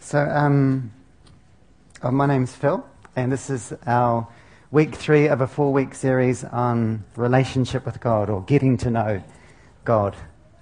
My name's Phil, and this is our week 3 of a 4-week series on relationship with God, or getting to know God.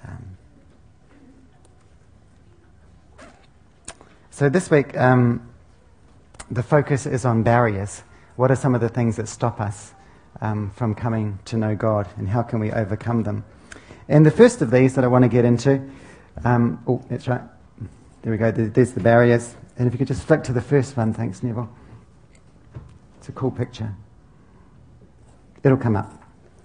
So this week, the focus is on barriers. What are some of the things that stop us from coming to know God, and how can we overcome them? And the first of these that I want to get into, that's right. There we go. There's the barriers. And if you could just flick to the first one, thanks, Neville. It's a cool picture. It'll come up.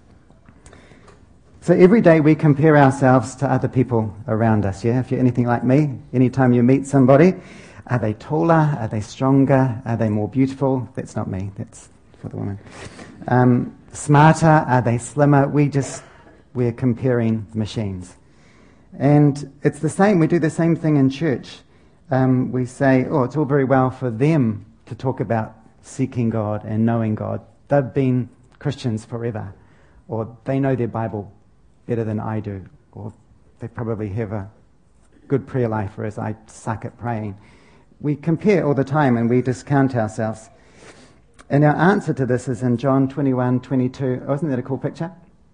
So every day we compare ourselves to other people around us, yeah? If you're anything like me, anytime you meet somebody, are they taller? Are they stronger? Are they more beautiful? That's not me. That's for the woman. Smarter? Are they slimmer? We're comparing machines. And it's the same. We do the same thing in church. We say, it's all very well for them to talk about seeking God and knowing God. They've been Christians forever. Or they know their Bible better than I do. Or they probably have a good prayer life, whereas I suck at praying. We compare all the time and we discount ourselves. And our answer to this is in John 21:22. Oh, isn't that a cool picture?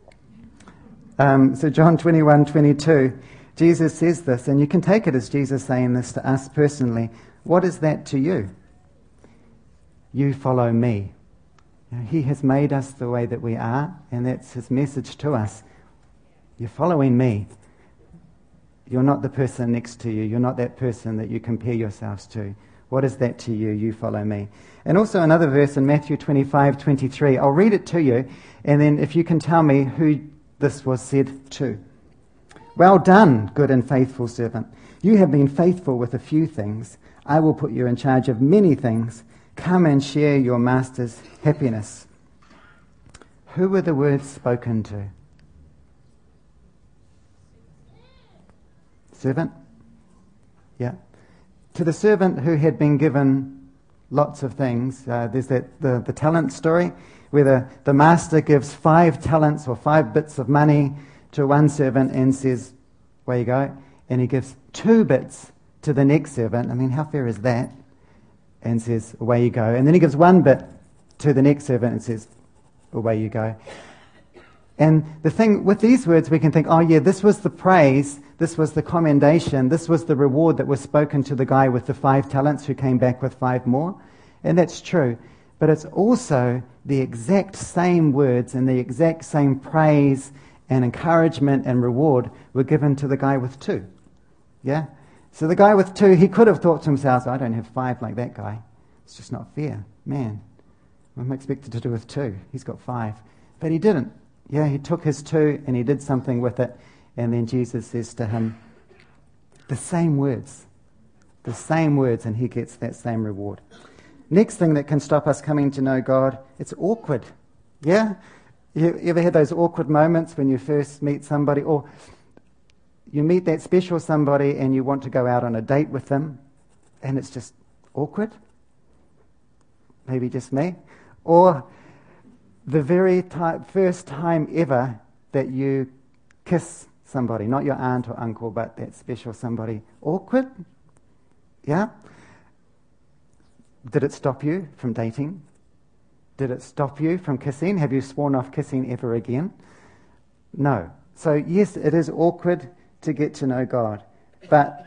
So John 21:22, Jesus says this, and you can take it as Jesus saying this to us personally. What is that to you? You follow me. He has made us the way that we are, and that's his message to us. You're following me. You're not the person next to you. You're not that person that you compare yourselves to. What is that to you? You follow me. And also another verse in Matthew 25:23. I'll read it to you, and then if you can tell me who this was said to. Well done, good and faithful servant. You have been faithful with a few things. I will put you in charge of many things. Come and share your master's happiness. Who were the words spoken to? Servant? Yeah. To the servant who had been given lots of things. There's the talent story, where the master gives 5 talents or 5 bits of money to one servant and says, away you go. And he gives 2 bits to the next servant. I mean, how fair is that? And says, away you go. And then he gives 1 bit to the next servant and says, away you go. And the thing with these words, we can think, this was the praise, this was the commendation, this was the reward that was spoken to the guy with the 5 talents who came back with 5 more. And that's true. But it's also the exact same words and the exact same praise and encouragement and reward were given to the guy with 2. Yeah? So the guy with 2, he could have thought to himself, I don't have 5 like that guy. It's just not fair. Man, what am I expected to do with 2? He's got 5. But he didn't. Yeah, he took his 2 and he did something with it. And then Jesus says to him, the same words, and he gets that same reward. Next thing that can stop us coming to know God, it's awkward. Yeah? You ever had those awkward moments when you first meet somebody, or you meet that special somebody and you want to go out on a date with them, and it's just awkward? Maybe just me. Or the very first time ever that you kiss somebody, not your aunt or uncle, but that special somebody. Awkward? Yeah? Did it stop you from dating? Did it stop you from kissing? Have you sworn off kissing ever again? No. So yes, it is awkward to get to know God, but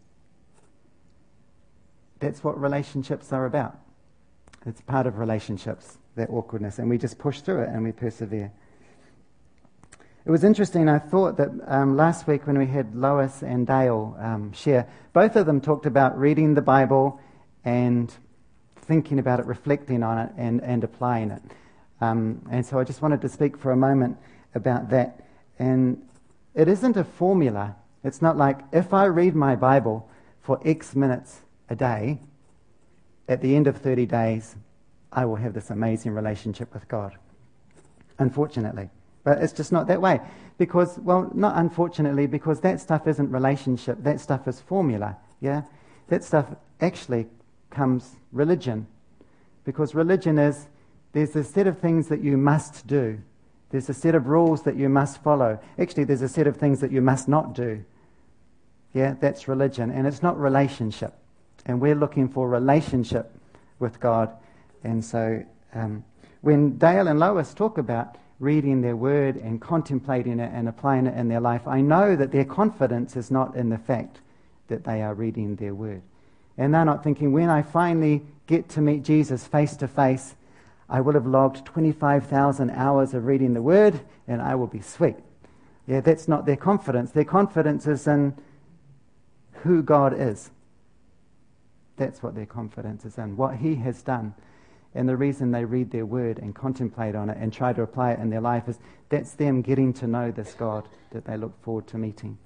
that's what relationships are about. It's part of relationships, that awkwardness, and we just push through it and we persevere. It was interesting, I thought that last week when we had Lois and Dale share, both of them talked about reading the Bible and thinking about it, reflecting on it, and applying it. And so I just wanted to speak for a moment about that. And it isn't a formula. It's not like, if I read my Bible for X minutes a day, at the end of 30 days, I will have this amazing relationship with God. Unfortunately. But it's just not that way. Because, not unfortunately, because that stuff isn't relationship. That stuff is formula. Yeah? That stuff actually comes religion. Because religion is, there's a set of things that you must do. There's a set of rules that you must follow. Actually, there's a set of things that you must not do. Yeah, that's religion. And it's not relationship. And we're looking for relationship with God. And so when Dale and Lois talk about reading their word and contemplating it and applying it in their life, I know that their confidence is not in the fact that they are reading their word. And they're not thinking, when I finally get to meet Jesus face to face, I will have logged 25,000 hours of reading the word and I will be sweet. Yeah, that's not their confidence. Their confidence is in who God is. That's what their confidence is in, what he has done. And the reason they read their word and contemplate on it and try to apply it in their life is that's them getting to know this God that they look forward to meeting.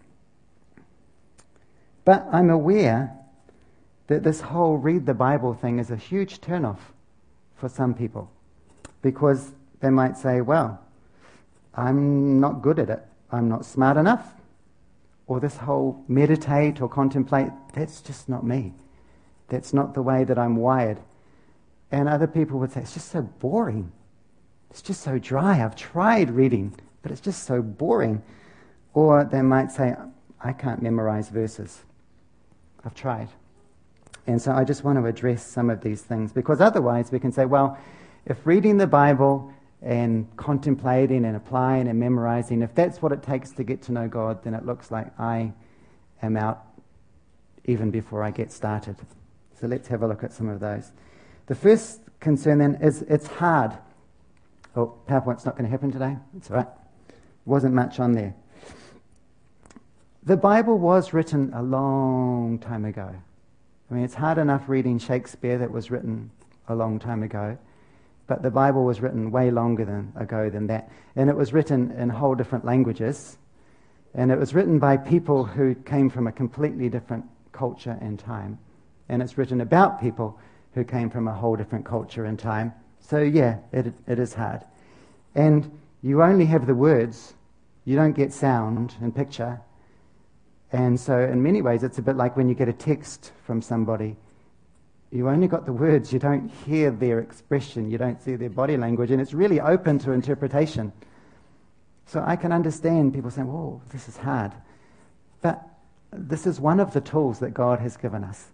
But I'm aware that this whole read the Bible thing is a huge turnoff for some people, because they might say, well, I'm not good at it. I'm not smart enough. Or this whole meditate or contemplate, that's just not me. That's not the way that I'm wired. And other people would say, it's just so boring. It's just so dry. I've tried reading, but it's just so boring. Or they might say, I can't memorize verses. I've tried. And so I just want to address some of these things, because otherwise we can say, well, if reading the Bible and contemplating and applying and memorizing, if that's what it takes to get to know God, then it looks like I am out even before I get started. So let's have a look at some of those. The first concern then is it's hard. Oh, PowerPoint's not going to happen today? It's all right. Wasn't much on there. The Bible was written a long time ago. I mean, it's hard enough reading Shakespeare that was written a long time ago, but the Bible was written way longer ago than that. And it was written in whole different languages, and it was written by people who came from a completely different culture and time. And it's written about people who came from a whole different culture and time. So yeah, it is hard. And you only have the words, you don't get sound and picture. And so in many ways it's a bit like when you get a text from somebody. You only got the words, you don't hear their expression, you don't see their body language, and it's really open to interpretation. So I can understand people saying, whoa, this is hard. But this is one of the tools that God has given us.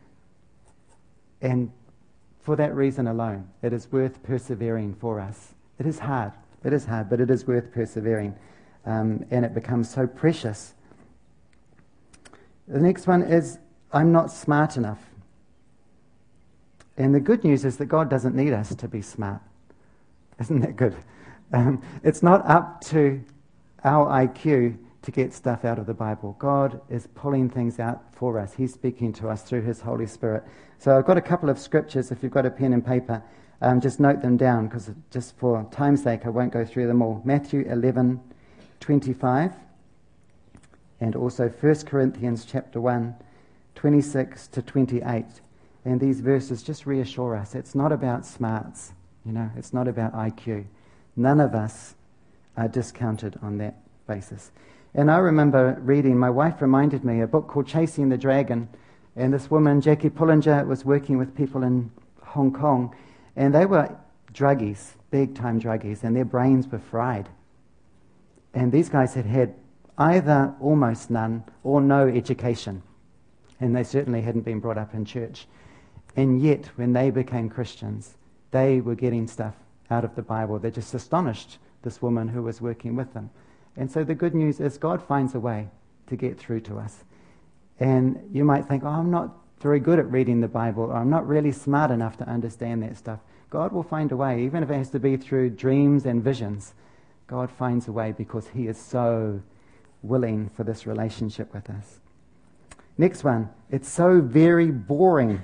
And for that reason alone, it is worth persevering for us. It is hard, but it is worth persevering. And it becomes so precious. The next one is, I'm not smart enough. And the good news is that God doesn't need us to be smart. Isn't that good? It's not up to our IQ to get stuff out of the Bible. God is pulling things out for us. He's speaking to us through his Holy Spirit. So I've got a couple of scriptures. If you've got a pen and paper, just note them down, because just for time's sake I won't go through them all. Matthew 11:25, and also 1 Corinthians chapter 1, 26 to 28. And these verses just reassure us. It's not about smarts, it's not about IQ. None of us are discounted on that basis. And I remember reading, my wife reminded me, a book called Chasing the Dragon. And this woman, Jackie Pullinger, was working with people in Hong Kong. And they were druggies, big-time druggies, and their brains were fried. And these guys had had either almost none or no education. And they certainly hadn't been brought up in church. And yet, when they became Christians, they were getting stuff out of the Bible that just astonished this woman who was working with them. And so the good news is God finds a way to get through to us. And you might think, I'm not very good at reading the Bible, or I'm not really smart enough to understand that stuff. God will find a way, even if it has to be through dreams and visions. God finds a way, because he is so willing for this relationship with us. Next one, it's so very boring.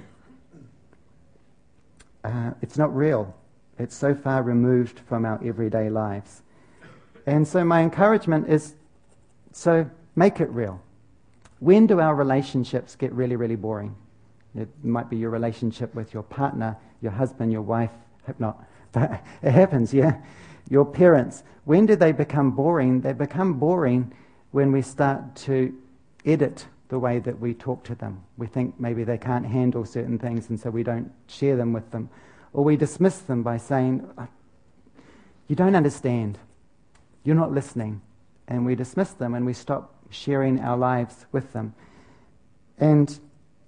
It's not real. It's so far removed from our everyday lives. And so my encouragement is, so make it real. When do our relationships get really, really boring? It might be your relationship with your partner, your husband, your wife. Hope not. But it happens, yeah? Your parents. When do they become boring? They become boring when we start to edit the way that we talk to them. We think maybe they can't handle certain things, and so we don't share them with them. Or we dismiss them by saying, you don't understand. You're not listening. And we dismiss them, and we stop sharing our lives with them. And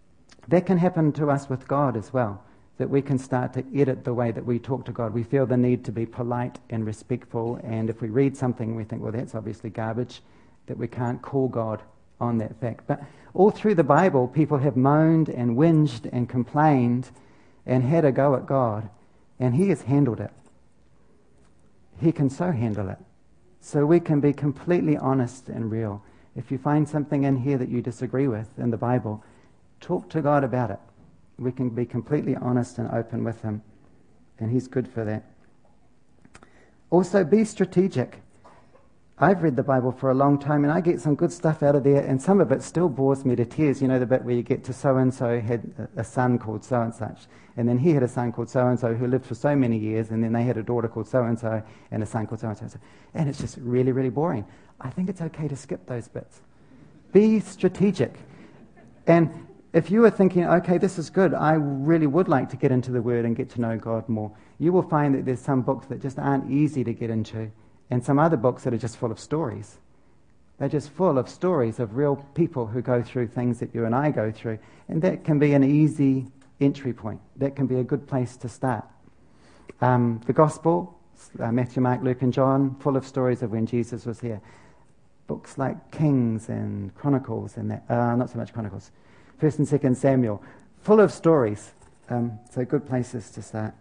That can happen to us with God as well, that we can start to edit the way that we talk to God. We feel the need to be polite and respectful, and if we read something we think, well, that's obviously garbage, that we can't call God on that fact. But all through the Bible, people have moaned and whinged and complained and had a go at God, and He has handled it. He can so handle it. So we can be completely honest and real. If you find something in here that you disagree with in the Bible, talk to God about it. We can be completely honest and open with Him, and He's good for that. Also, be strategic. I've read the Bible for a long time, and I get some good stuff out of there, and some of it still bores me to tears. You know, the bit where you get to so-and-so had a son called so-and-such, and then he had a son called so-and-so who lived for so many years, and then they had a daughter called so-and-so and a son called so-and-so. And it's just really, really boring. I think it's okay to skip those bits. Be strategic. And if you are thinking, okay, this is good, I really would like to get into the Word and get to know God more, you will find that there's some books that just aren't easy to get into, and some other books that are just full of stories. They're just full of stories of real people who go through things that you and I go through, and that can be an easy entry point. That can be a good place to start. The Gospel, Matthew, Mark, Luke and John, full of stories of when Jesus was here. Books like Kings and Chronicles, and that, not so much Chronicles, 1st and 2nd Samuel, full of stories. So good places to start.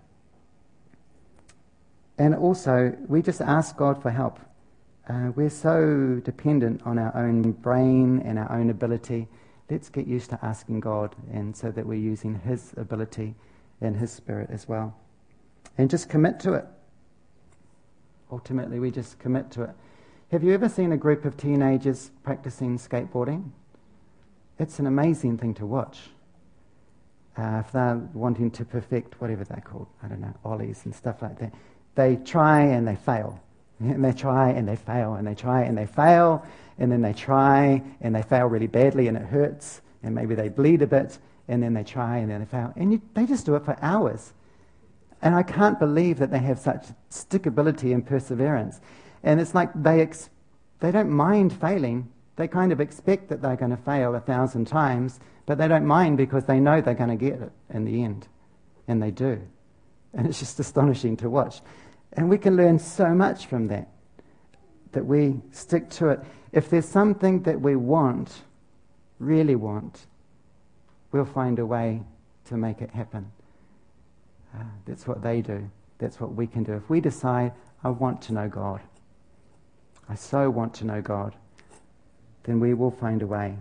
And also, we just ask God for help. We're so dependent on our own brain and our own ability. Let's get used to asking God, and so that we're using His ability and His Spirit as well. And just commit to it. Ultimately, we just commit to it. Have you ever seen a group of teenagers practicing skateboarding? It's an amazing thing to watch. If they're wanting to perfect whatever they're called, I don't know, ollies and stuff like that, they try and they fail. And they try and they fail, and they try and they fail, and then they try and they fail really badly and it hurts, and maybe they bleed a bit, and then they try and then they fail. And they just do it for hours. And I can't believe that they have such stickability and perseverance. And it's like they don't mind failing. They kind of expect that they're going to fail 1,000 times, but they don't mind because they know they're going to get it in the end. And they do. And it's just astonishing to watch. And we can learn so much from that we stick to it. If there's something that we want, really want, we'll find a way to make it happen. That's what they do. That's what we can do. If we decide, I want to know God, I so want to know God, then we will find a way.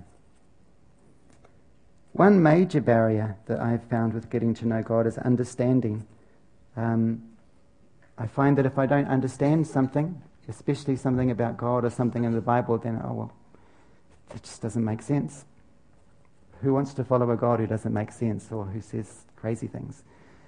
One major barrier that I've found with getting to know God is understanding. I find that if I don't understand something, especially something about God or something in the Bible, then, that just doesn't make sense. Who wants to follow a God who doesn't make sense or who says crazy things?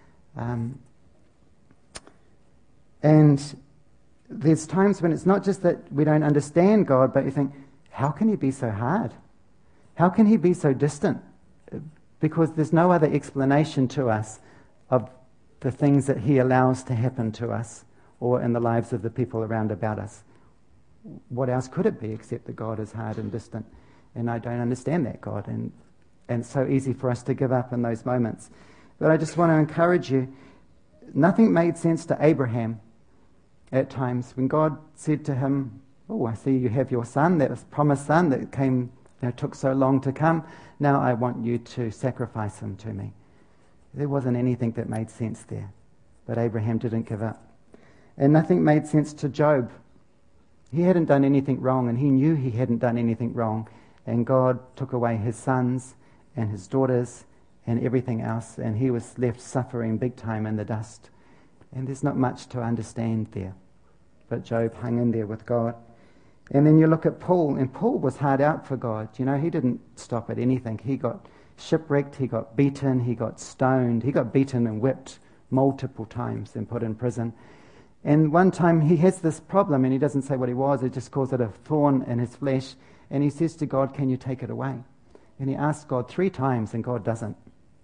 And there's times when it's not just that we don't understand God, but you think, how can He be so hard? How can He be so distant? Because there's no other explanation to us of the things that He allows to happen to us or in the lives of the people around about us. What else could it be except that God is hard and distant? And I don't understand that God, and it's so easy for us to give up in those moments. But I just want to encourage you, nothing made sense to Abraham at times when God said to him, I see you have your son, that was promised son that came, took so long to come. Now I want you to sacrifice him to me. There wasn't anything that made sense there. But Abraham didn't give up. And nothing made sense to Job. He hadn't done anything wrong, and he knew he hadn't done anything wrong. And God took away his sons and his daughters and everything else, and he was left suffering big time in the dust. And there's not much to understand there. But Job hung in there with God. And then you look at Paul, and Paul was hard out for God. He didn't stop at anything. He got shipwrecked, he got beaten, he got stoned, he got beaten and whipped multiple times and put in prison. And one time he has this problem, and he doesn't say what it was, he just calls it a thorn in his flesh, and he says to God, can you take it away? And he asks God 3 times, and God doesn't.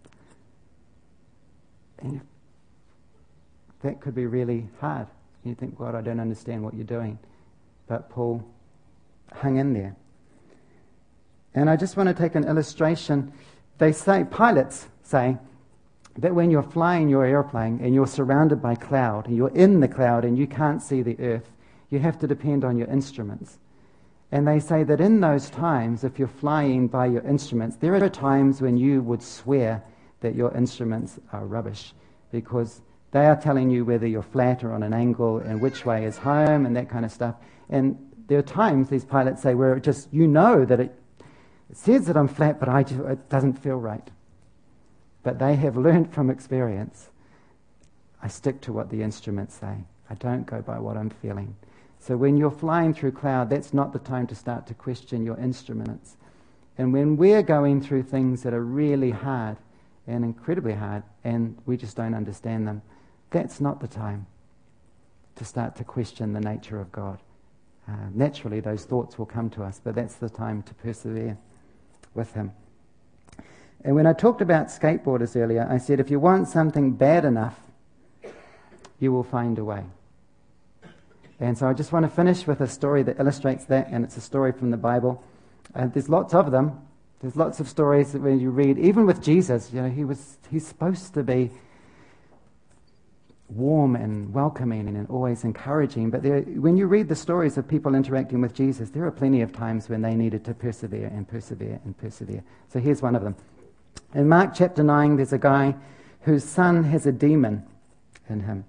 And that could be really hard. You think, God, I don't understand what you're doing. But Paul hung in there. And I just want to take an illustration. pilots say that when you're flying your airplane and you're surrounded by cloud and you're in the cloud and you can't see the earth, you have to depend on your instruments. And they say that in those times, if you're flying by your instruments, there are times when you would swear that your instruments are rubbish because they are telling you whether you're flat or on an angle and which way is home and that kind of stuff. And there are times, these pilots say, where it just, you know that it says that I'm flat, but it doesn't feel right. But they have learned from experience, I stick to what the instruments say. I don't go by what I'm feeling. So when you're flying through cloud, that's not the time to start to question your instruments. And when we're going through things that are really hard and incredibly hard, and we just don't understand them, that's not the time to start to question the nature of God. Naturally, those thoughts will come to us, but that's the time to persevere with Him. And when I talked about skateboarders earlier, I said if you want something bad enough, you will find a way. And so I just want to finish with a story that illustrates that, and it's a story from the Bible. There's lots of them. There's lots of stories that when you read, even with Jesus, he's supposed to be warm and welcoming and always encouraging. But when you read the stories of people interacting with Jesus, there are plenty of times when they needed to persevere and persevere and persevere. So here's one of them. In Mark chapter 9, there's a guy whose son has a demon in him.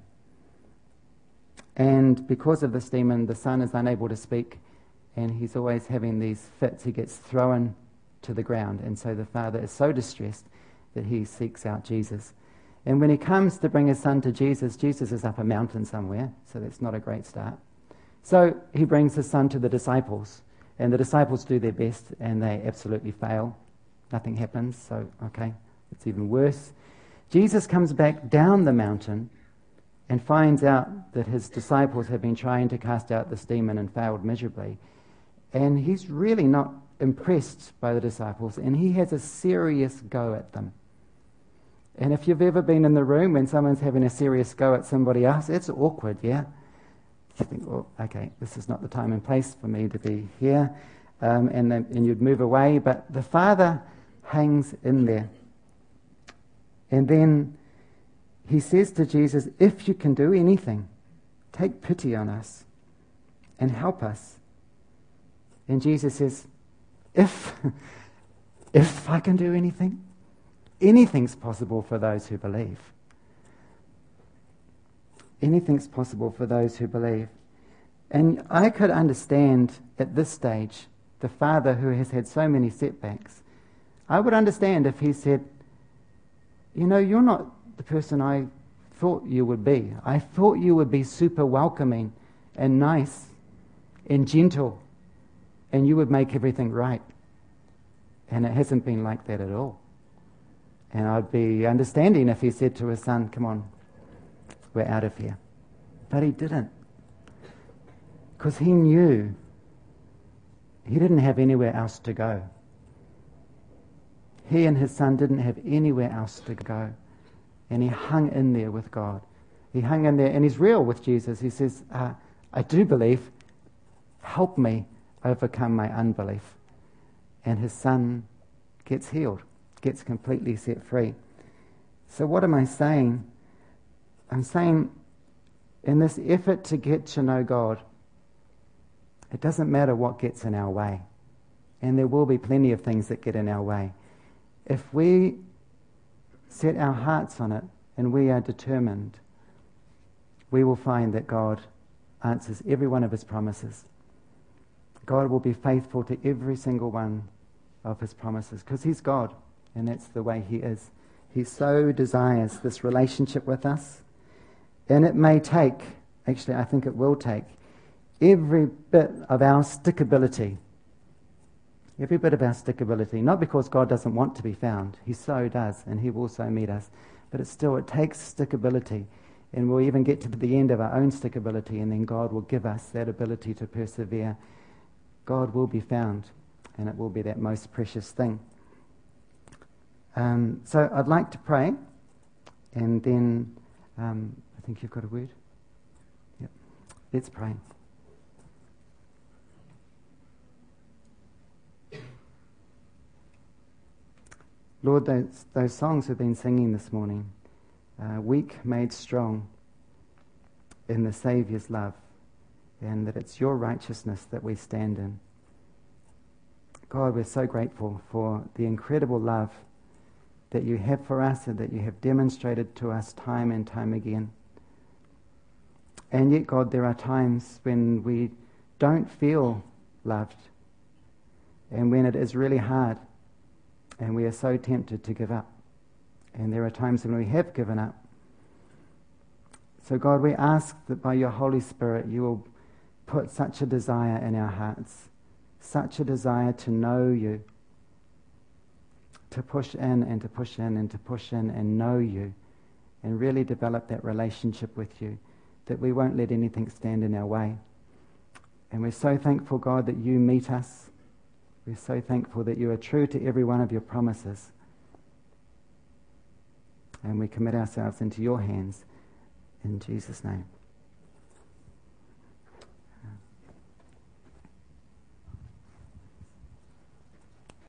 And because of this demon, the son is unable to speak, and he's always having these fits. He gets thrown to the ground, and so the father is so distressed that he seeks out Jesus. And when he comes to bring his son to Jesus, Jesus is up a mountain somewhere, so that's not a great start. So he brings his son to the disciples, and the disciples do their best, and they absolutely fail. Nothing happens, so okay, it's even worse. Jesus comes back down the mountain and finds out that his disciples have been trying to cast out this demon and failed miserably. And he's really not impressed by the disciples, and he has a serious go at them. And if you've ever been in the room when someone's having a serious go at somebody else, it's awkward, yeah? You think, well, okay, this is not the time and place for me to be here. And you'd move away, but the father hangs in there. And then he says to Jesus, if you can do anything, take pity on us and help us. And Jesus says, if I can do anything, anything's possible for those who believe. Anything's possible for those who believe. And I could understand at this stage the father who has had so many setbacks. I would understand if he said, you're not the person I thought you would be. I thought you would be super welcoming and nice and gentle, and you would make everything right. And it hasn't been like that at all. And I'd be understanding if he said to his son, come on, we're out of here. But he didn't. Because he knew he didn't have anywhere else to go. He and his son didn't have anywhere else to go. And he hung in there with God. He hung in there, and he's real with Jesus. He says, I do believe. Help me overcome my unbelief. And his son gets healed, gets completely set free. So what am I saying? I'm saying in this effort to get to know God, it doesn't matter what gets in our way. And there will be plenty of things that get in our way. If we set our hearts on it and we are determined, we will find that God answers every one of his promises. God will be faithful to every single one of his promises because he's God, and that's the way he is. He so desires this relationship with us, and it may take, actually I think it will take, every bit of our stickability. Every bit of our stickability, not because God doesn't want to be found, he so does, and he will so meet us, but it takes stickability, and we'll even get to the end of our own stickability, and then God will give us that ability to persevere. God will be found, and it will be that most precious thing. So I'd like to pray, and then I think you've got a word. Yep. Let's pray. Lord, those songs we've been singing this morning, weak made strong in the Saviour's love, and that it's your righteousness that we stand in. God, we're so grateful for the incredible love that you have for us and that you have demonstrated to us time and time again. And yet, God, there are times when we don't feel loved and when it is really hard and we are so tempted to give up. And there are times when we have given up. So, God, we ask that by your Holy Spirit you will put such a desire in our hearts, such a desire to know you, to push in and to push in and to push in and know you and really develop that relationship with you, that we won't let anything stand in our way. And we're so thankful, God, that you meet us. We're so thankful that you are true to every one of your promises. And we commit ourselves into your hands in Jesus' name.